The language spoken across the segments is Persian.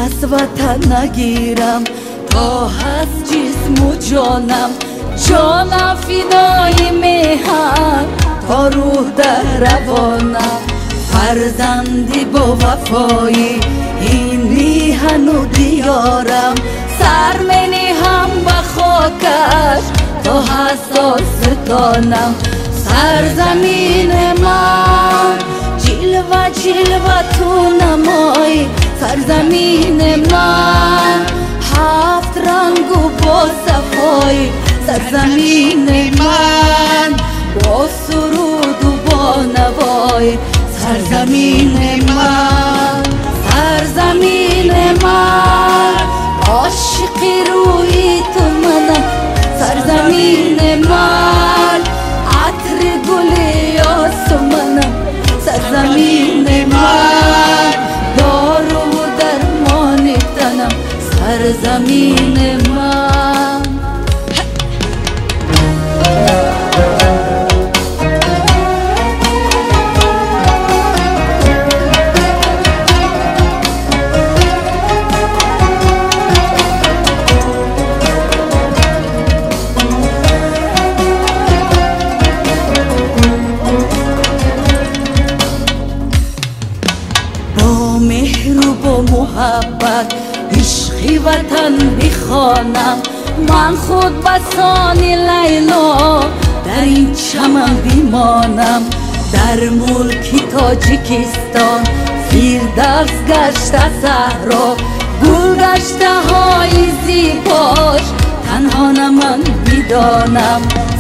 از وطن نگیرم تا هست جسم و جانم، جانم فدای مهر تا روح در روانم. فرزندی با وفایی این میهن و دیارم، سر منی هم به خاکش تا حساس دانم. سرزمین من جلوه جلوه تو نمای، سرزمین من هفت رنگ و با صفای، سرزمین من با سرود و با نوای. سرزمین من، سرزمین من عاشق روی تو منم. سرزمین من عطر گل یاس منم. سرزمین من دارو و درمان تنم. سرزمین من مهر و با محبت عشقی وطن بخوانم. من خود بسان لیلا در این چمن بمانم. در ملک تاجیکستان فیردوس گشته صحرا، گل گشته های زیباش تنها نه من میدانم.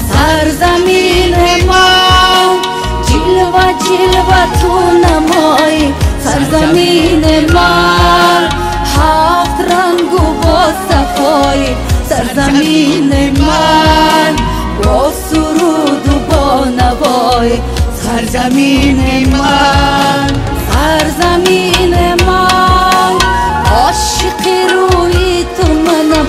سرزمین من جلوه جلوه تو نمای، سرزمین من هفت رنگ و با صفای. سرزمین من با سرود و با نوای. سرزمین من، سرزمین من عاشق روی تو منم.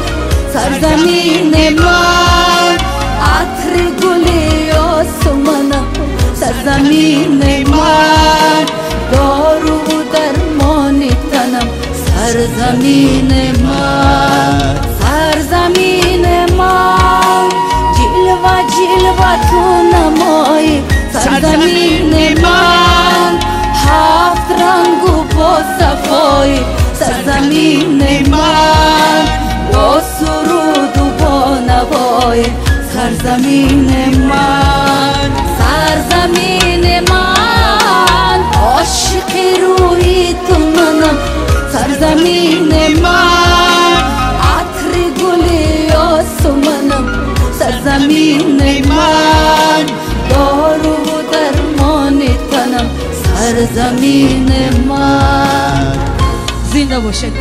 سرزمین من عطر گل یاس منم. سرزمین من دارو درمان تنم. سرزمین من، سرزمین من جلوه جلوه تو نمای. سرزمین من هفت رنگ و با صفای. سرزمین من با سرود و با نوای. سرزمین من، سرزمین من عاشق روی تو منم. سرزمین من عطر گل یاس منم. سرزمین من دارو و درمان تنم. سرزمین من. زنده باشد.